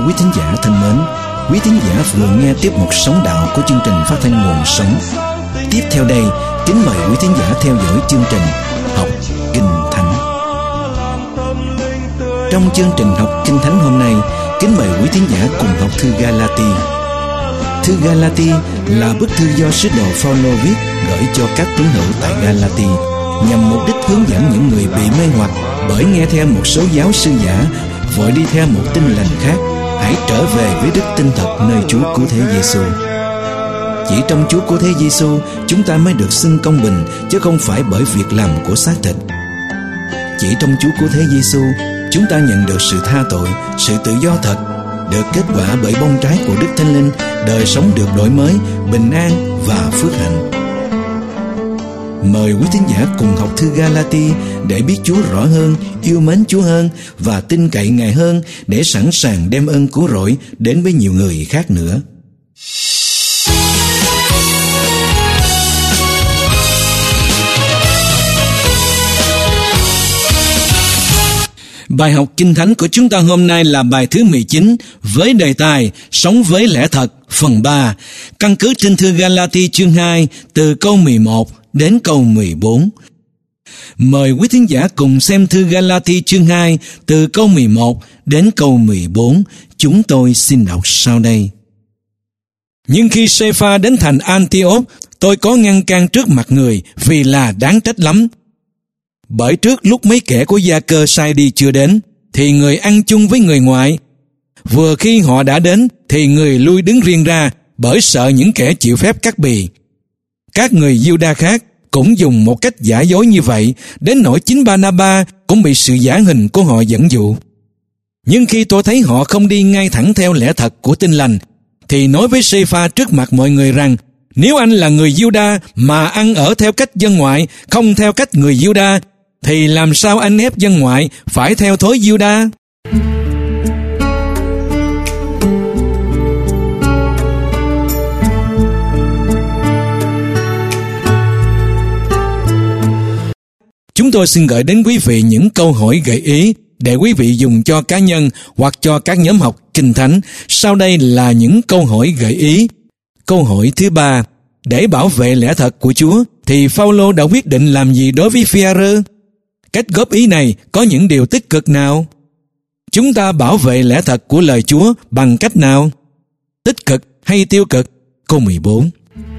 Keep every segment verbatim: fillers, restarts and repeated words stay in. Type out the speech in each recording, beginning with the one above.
quý thính giả thân mến, quý thính giả vừa nghe tiếp mục Sống Đạo của chương trình phát thanh Nguồn Sống. Tiếp theo đây, kính mời quý thính giả theo dõi chương trình Học Kinh Thánh. Trong chương trình Học Kinh Thánh hôm nay, kính mời quý thính giả cùng học thư Galati. Thư Galati là bức thư do sứ đồ Phaolô viết gửi cho các tín hữu tại Galati, nhằm mục đích hướng dẫn những người bị mê hoặc bởi nghe theo một số giáo sư giả, vội đi theo một tin lành khác, hãy trở về với đức tin thật nơi Chúa Cứu Thế Giêsu. Chỉ trong Chúa Cứu Thế Giêsu chúng ta mới được xưng công bình, chứ không phải bởi việc làm của xác thịt. Chỉ trong Chúa Cứu Thế Giêsu chúng ta nhận được sự tha tội, sự tự do thật, được kết quả bởi bông trái của Đức Thánh Linh, đời sống được đổi mới, bình an và phước hạnh. Mời quý thính giả cùng học thư Galati để biết Chúa rõ hơn, yêu mến Chúa hơn và tin cậy Ngài hơn, để sẵn sàng đem ơn cứu rỗi đến với nhiều người khác nữa. Bài học Kinh Thánh của chúng ta hôm nay là bài thứ mười chín với đề tài Sống với lẽ thật phần ba, căn cứ trên thư Galati chương hai từ câu mười một đến câu mười bốn. Mời quý thính giả cùng xem thư Galati chương hai từ câu mười một đến câu mười bốn. Chúng tôi xin đọc sau đây. Nhưng khi Sê-pha đến thành Antioch, tôi có ngăn can trước mặt người vì là đáng trách lắm. Bởi trước lúc mấy kẻ của Gia Cơ sai đi chưa đến, thì người ăn chung với người ngoại. Vừa khi họ đã đến, thì người lui đứng riêng ra, bởi sợ những kẻ chịu phép cắt bì. Các người Giu-đa khác cũng dùng một cách giả dối như vậy, đến nỗi chính Ba-na-ba cũng bị sự giả hình của họ dẫn dụ. Nhưng khi tôi thấy họ không đi ngay thẳng theo lẽ thật của tin lành, thì nói với Sê-pha trước mặt mọi người rằng, nếu anh là người Giu-đa mà ăn ở theo cách dân ngoại, không theo cách người Giu-đa, thì làm sao anh ép dân ngoại phải theo thói Giu-đa? Chúng tôi xin gửi đến quý vị những câu hỏi gợi ý để quý vị dùng cho cá nhân hoặc cho các nhóm học Kinh Thánh. Sau đây là những câu hỏi gợi ý. Câu hỏi thứ ba: để bảo vệ lẽ thật của Chúa, thì Phaolô đã quyết định làm gì đối với Phi-a-rơ? Cách góp ý này có những điều tích cực nào? Chúng ta bảo vệ lẽ thật của lời Chúa bằng cách nào? Tích cực hay tiêu cực? Câu mười bốn.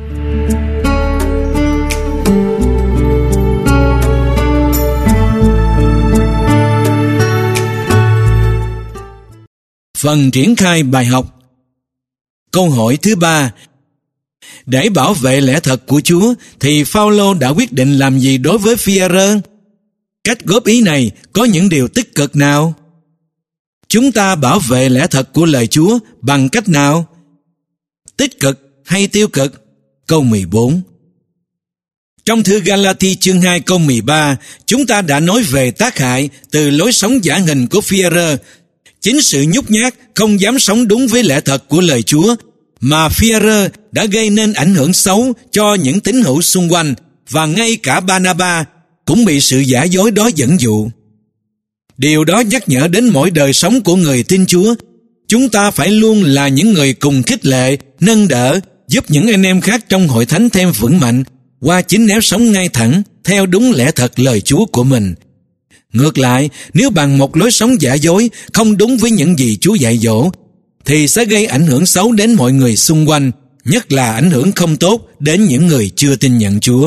Phần triển khai bài học. Câu hỏi thứ ba: để bảo vệ lẽ thật của Chúa, thì Phaolô đã quyết định làm gì đối với Phi-a-rơ? Cách góp ý này có những điều tích cực nào? Chúng ta bảo vệ lẽ thật của lời Chúa bằng cách nào? Tích cực hay tiêu cực? Câu mười bốn. Trong thư Galati chương hai câu mười ba, chúng ta đã nói về tác hại từ lối sống giả hình của Phi-a-rơ. Chính sự nhút nhát, không dám sống đúng với lẽ thật của lời Chúa mà Phi-a-rơ đã gây nên ảnh hưởng xấu cho những tín hữu xung quanh, và ngay cả Ba-na-ba cũng bị sự giả dối đó dẫn dụ. Điều đó nhắc nhở đến mỗi đời sống của người tin Chúa. Chúng ta phải luôn là những người cùng khích lệ, nâng đỡ, giúp những anh em khác trong hội thánh thêm vững mạnh qua chính nếp sống ngay thẳng theo đúng lẽ thật lời Chúa của mình. Ngược lại, nếu bằng một lối sống giả dối không đúng với những gì Chúa dạy dỗ, thì sẽ gây ảnh hưởng xấu đến mọi người xung quanh, nhất là ảnh hưởng không tốt đến những người chưa tin nhận Chúa.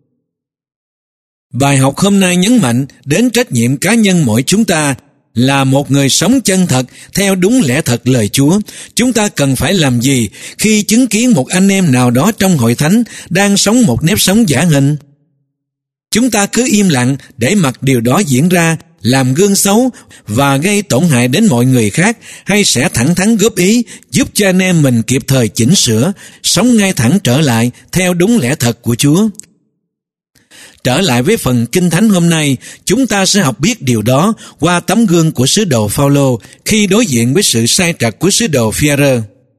Bài học hôm nay nhấn mạnh đến trách nhiệm cá nhân mỗi chúng ta là một người sống chân thật theo đúng lẽ thật lời Chúa. Chúng ta cần phải làm gì khi chứng kiến một anh em nào đó trong hội thánh đang sống một nếp sống giả hình? Chúng ta cứ im lặng để mặc điều đó diễn ra, làm gương xấu và gây tổn hại đến mọi người khác, hay sẽ thẳng thắn góp ý giúp cho anh em mình kịp thời chỉnh sửa, sống ngay thẳng trở lại theo đúng lẽ thật của Chúa? Trở lại với phần Kinh Thánh hôm nay, chúng ta sẽ học biết điều đó qua tấm gương của sứ đồ Phaolô khi đối diện với sự sai trật của sứ đồ Phi-a-rơ.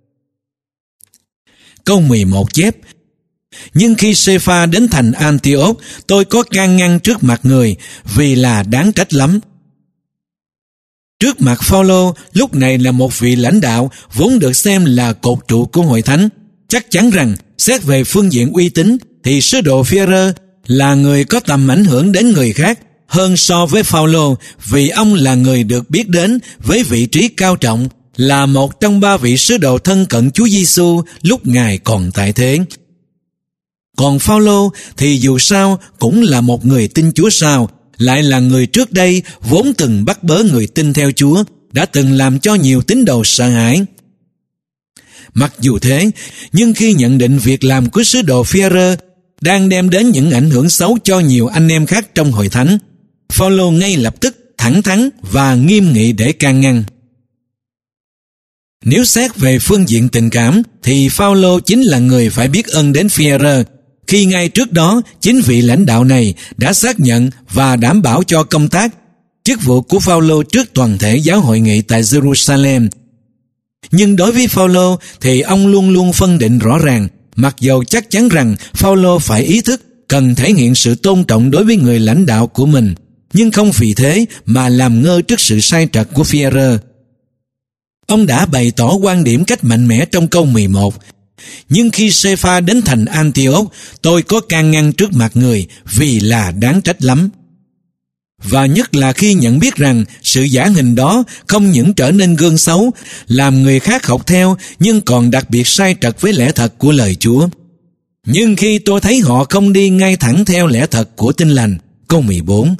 Câu mười một chép: nhưng khi Sê-pha đến thành Antioch, tôi có can ngăn trước mặt người vì là đáng trách lắm. Trước mặt Phao-lô, lúc này là một vị lãnh đạo vốn được xem là cột trụ của hội thánh. Chắc chắn rằng, xét về phương diện uy tín, thì sứ đồ Phi-e-rơ là người có tầm ảnh hưởng đến người khác hơn so với Phao-lô, vì ông là người được biết đến với vị trí cao trọng, là một trong ba vị sứ đồ thân cận Chúa Giêsu lúc Ngài còn tại thế. Còn Phao-lô thì dù sao cũng là một người tin Chúa sao, lại là người trước đây vốn từng bắt bớ người tin theo Chúa, đã từng làm cho nhiều tín đồ sợ hãi. Mặc dù thế, nhưng khi nhận định việc làm của sứ đồ Phi-e-rơ đang đem đến những ảnh hưởng xấu cho nhiều anh em khác trong hội thánh, Phao-lô ngay lập tức thẳng thắn và nghiêm nghị để can ngăn. Nếu xét về phương diện tình cảm, thì Phao-lô chính là người phải biết ơn đến Phi-e-rơ, khi ngay trước đó chính vị lãnh đạo này đã xác nhận và đảm bảo cho công tác, chức vụ của Phao-lô trước toàn thể giáo hội nghị tại Jerusalem. Nhưng đối với Phao-lô thì ông luôn luôn phân định rõ ràng, mặc dầu chắc chắn rằng Phao-lô phải ý thức cần thể hiện sự tôn trọng đối với người lãnh đạo của mình, nhưng không vì thế mà làm ngơ trước sự sai trật của Phi-e-rơ. Ông đã bày tỏ quan điểm cách mạnh mẽ trong câu mười một. Nhưng khi Sê-pha đến thành Antioch, tôi có can ngăn trước mặt người vì là đáng trách lắm. Và nhất là khi nhận biết rằng sự giả hình đó không những trở nên gương xấu, làm người khác học theo, nhưng còn đặc biệt sai trật với lẽ thật của lời Chúa. Nhưng khi tôi thấy họ không đi ngay thẳng theo lẽ thật của Tin Lành, câu mười bốn.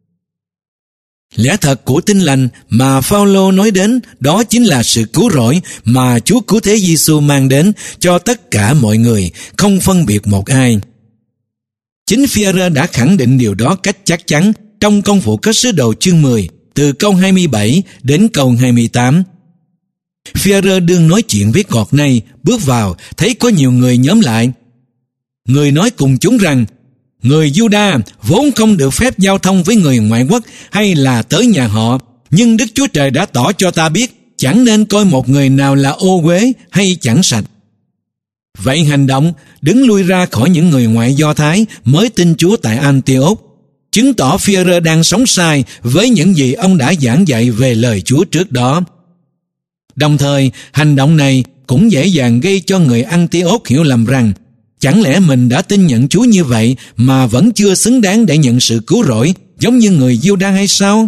Lẽ thật của Tin Lành mà Phao-lô nói đến, đó chính là sự cứu rỗi mà Chúa Cứu Thế Giêsu mang đến cho tất cả mọi người, không phân biệt một ai. Chính Phi-e-rơ đã khẳng định điều đó cách chắc chắn trong công vụ các sứ đồ chương mười, từ câu hai mươi bảy đến câu hai mươi tám. Phi-e-rơ đương nói chuyện với cọt này, bước vào, thấy có nhiều người nhóm lại. Người nói cùng chúng rằng, người Giu-đa vốn không được phép giao thông với người ngoại quốc hay là tới nhà họ, nhưng Đức Chúa Trời đã tỏ cho ta biết chẳng nên coi một người nào là ô uế hay chẳng sạch. Vậy hành động đứng lui ra khỏi những người ngoại Do Thái mới tin Chúa tại Antioch, chứng tỏ Phi-e-rơ đang sống sai với những gì ông đã giảng dạy về lời Chúa trước đó. Đồng thời, hành động này cũng dễ dàng gây cho người Antioch hiểu lầm rằng chẳng lẽ mình đã tin nhận Chúa như vậy mà vẫn chưa xứng đáng để nhận sự cứu rỗi giống như người Giu-đa hay sao?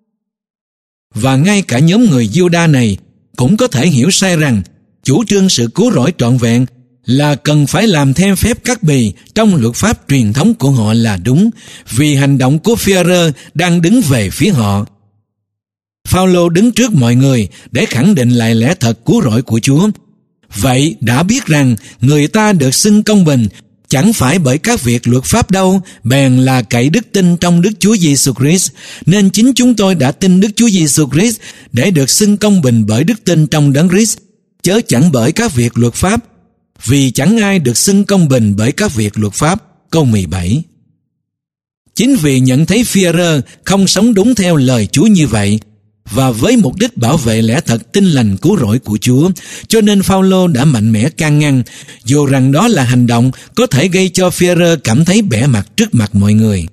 Và ngay cả nhóm người Giu-đa này cũng có thể hiểu sai rằng chủ trương sự cứu rỗi trọn vẹn là cần phải làm thêm phép cắt bì trong luật pháp truyền thống của họ là đúng, vì hành động của Phi-e-rơ đang đứng về phía họ. Phao-lô đứng trước mọi người để khẳng định lại lẽ thật cứu rỗi của Chúa. Vậy đã biết rằng người ta được xưng công bình chẳng phải bởi các việc luật pháp đâu, bèn là cậy đức tin trong Đức Chúa Giêsu Christ, nên chính chúng tôi đã tin Đức Chúa Giêsu Christ để được xưng công bình bởi đức tin trong Đấng Christ, chớ chẳng bởi các việc luật pháp, vì chẳng ai được xưng công bình bởi các việc luật pháp. Câu mười bảy. Chính vì nhận thấy Phi-e-rơ không sống đúng theo lời Chúa như vậy, và với mục đích bảo vệ lẽ thật tin lành cứu rỗi của Chúa, cho nên Phao-lô đã mạnh mẽ can ngăn, dù rằng đó là hành động có thể gây cho Phi-e-rơ cảm thấy bẽ mặt trước mặt mọi người.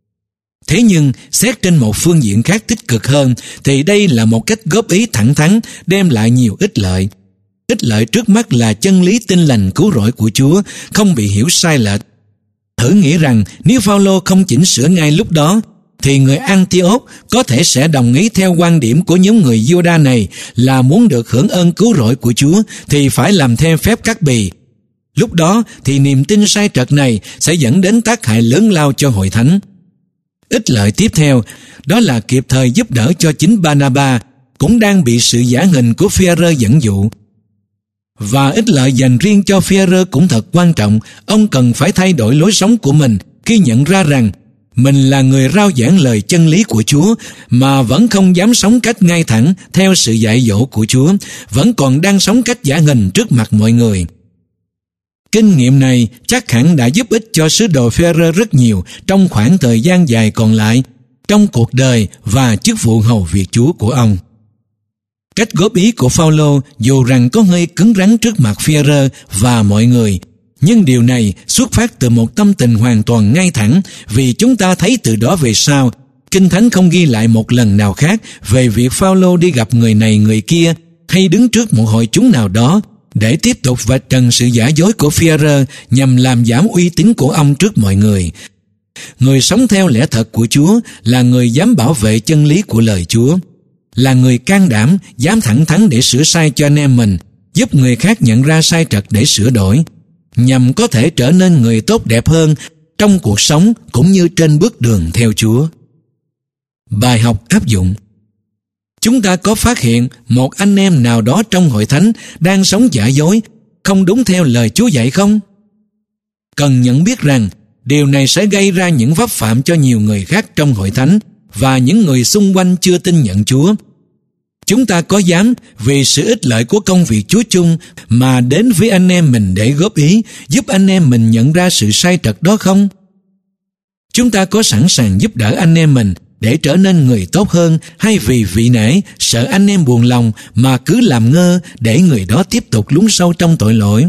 Thế nhưng, xét trên một phương diện khác tích cực hơn, thì đây là một cách góp ý thẳng thắn, đem lại nhiều ích lợi. Ích lợi trước mắt là chân lý tin lành cứu rỗi của Chúa không bị hiểu sai lệch. Thử nghĩ rằng nếu Phao-lô không chỉnh sửa ngay lúc đó, thì người Antioch có thể sẽ đồng ý theo quan điểm của nhóm người Giu-đa này là muốn được hưởng ơn cứu rỗi của Chúa thì phải làm thêm phép cắt bì. Lúc đó thì niềm tin sai trật này sẽ dẫn đến tác hại lớn lao cho hội thánh. Ích lợi tiếp theo đó là kịp thời giúp đỡ cho chính Ba-na-ba cũng đang bị sự giả hình của Phi-e-rơ dẫn dụ. Và ích lợi dành riêng cho Phi-e-rơ cũng thật quan trọng. Ông cần phải thay đổi lối sống của mình khi nhận ra rằng mình là người rao giảng lời chân lý của Chúa mà vẫn không dám sống cách ngay thẳng theo sự dạy dỗ của Chúa, vẫn còn đang sống cách giả hình trước mặt mọi người. Kinh nghiệm này chắc hẳn đã giúp ích cho sứ đồ Phi-e-rơ rất nhiều trong khoảng thời gian dài còn lại trong cuộc đời và chức vụ hầu việc Chúa của ông. Cách góp ý của Phao-lô dù rằng có hơi cứng rắn trước mặt Phi-e-rơ và mọi người, nhưng điều này xuất phát từ một tâm tình hoàn toàn ngay thẳng, vì chúng ta thấy từ đó về sau, Kinh Thánh không ghi lại một lần nào khác về việc Phao-lô đi gặp người này người kia hay đứng trước một hội chúng nào đó để tiếp tục vạch trần sự giả dối của Phi-e-rơ nhằm làm giảm uy tín của ông trước mọi người. Người sống theo lẽ thật của Chúa là người dám bảo vệ chân lý của lời Chúa, là người can đảm, dám thẳng thắn để sửa sai cho anh em mình, giúp người khác nhận ra sai trật để sửa đổi, nhằm có thể trở nên người tốt đẹp hơn trong cuộc sống cũng như trên bước đường theo Chúa. Bài học áp dụng. Chúng ta có phát hiện một anh em nào đó trong hội thánh đang sống giả dối, không đúng theo lời Chúa dạy không? Cần nhận biết rằng điều này sẽ gây ra những vấp phạm cho nhiều người khác trong hội thánh và những người xung quanh chưa tin nhận Chúa. Chúng ta có dám vì sự ích lợi của công việc Chúa chung mà đến với anh em mình để góp ý, giúp anh em mình nhận ra sự sai trật đó không? Chúng ta có sẵn sàng giúp đỡ anh em mình để trở nên người tốt hơn, hay vì vị nể, sợ anh em buồn lòng mà cứ làm ngơ để người đó tiếp tục lún sâu trong tội lỗi?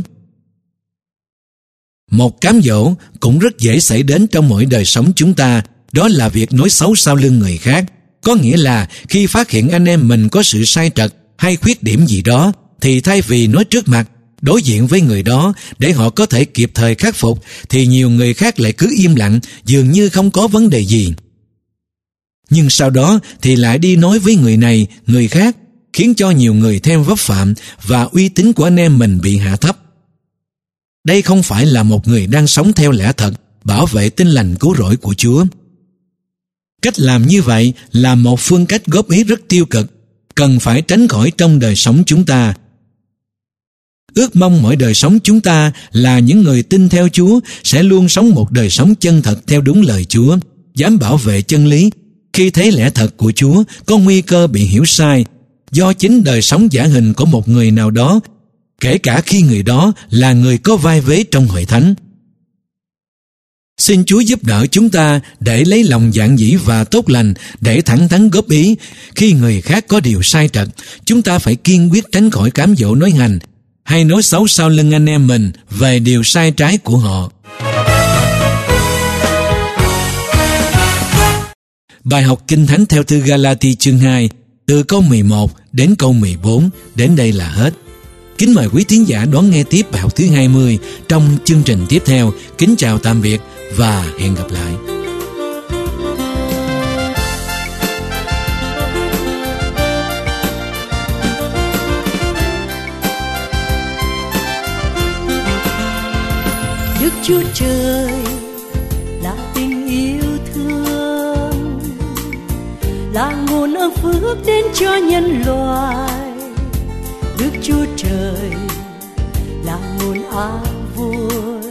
Một cám dỗ cũng rất dễ xảy đến trong mỗi đời sống chúng ta, đó là việc nói xấu sau lưng người khác. Có nghĩa là khi phát hiện anh em mình có sự sai trật hay khuyết điểm gì đó, thì thay vì nói trước mặt, đối diện với người đó để họ có thể kịp thời khắc phục, thì nhiều người khác lại cứ im lặng, dường như không có vấn đề gì. Nhưng sau đó thì lại đi nói với người này, người khác, khiến cho nhiều người thêm vấp phạm và uy tín của anh em mình bị hạ thấp. Đây không phải là một người đang sống theo lẽ thật, bảo vệ tin lành cứu rỗi của Chúa. Cách làm như vậy là một phương cách góp ý rất tiêu cực, cần phải tránh khỏi trong đời sống chúng ta. Ước mong mỗi đời sống chúng ta là những người tin theo Chúa sẽ luôn sống một đời sống chân thật theo đúng lời Chúa, dám bảo vệ chân lý khi thấy lẽ thật của Chúa có nguy cơ bị hiểu sai do chính đời sống giả hình của một người nào đó, kể cả khi người đó là người có vai vế trong hội thánh. Xin Chúa giúp đỡ chúng ta để lấy lòng dạn dĩ và tốt lành để thẳng thắn góp ý. Khi người khác có điều sai trật, chúng ta phải kiên quyết tránh khỏi cám dỗ nói hành hay nói xấu sau lưng anh em mình về điều sai trái của họ. Bài học Kinh Thánh theo thư Ga-la-ti chương hai, từ câu mười một đến câu mười bốn, đến đây là hết. Kính mời quý thính giả đón nghe tiếp bài học thứ hai mươi trong chương trình tiếp theo. Kính chào tạm biệt và hẹn gặp lại. Đức Chúa Trời là tình yêu thương, là nguồn ơn phước đến cho nhân loại. Đức Chúa Trời là nguồn an vui,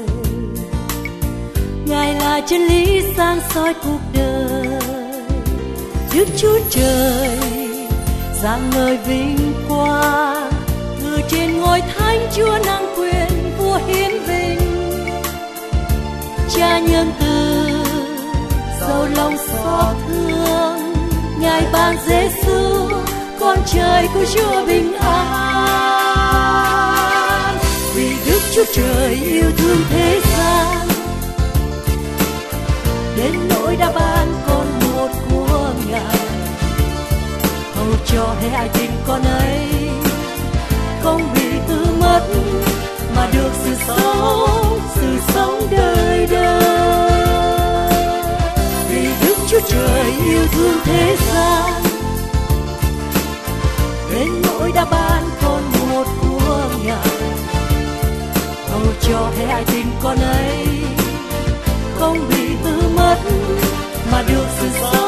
Ngài là chân lý sáng soi cuộc đời. Đức Chúa Trời rạng ngời vinh quang, ngự trên ngôi thánh Chúa năng quyền vua hiến vinh. Cha nhân từ giàu lòng xót thương, Ngài ban Giêsu con trời của Chúa bình an. Vì Đức Chúa Trời yêu thương thế gian đến nỗi đã ban con một của Ngài, hầu cho hết ai tin con ấy không bị hư mất mà được sự sống, sự sống đời đời. Vì Đức Chúa Trời yêu thương thế gian đến nỗi đã ban con một của Ngài, hầu cho hết ai tin con ấy không bị hư mất mà được sự sống.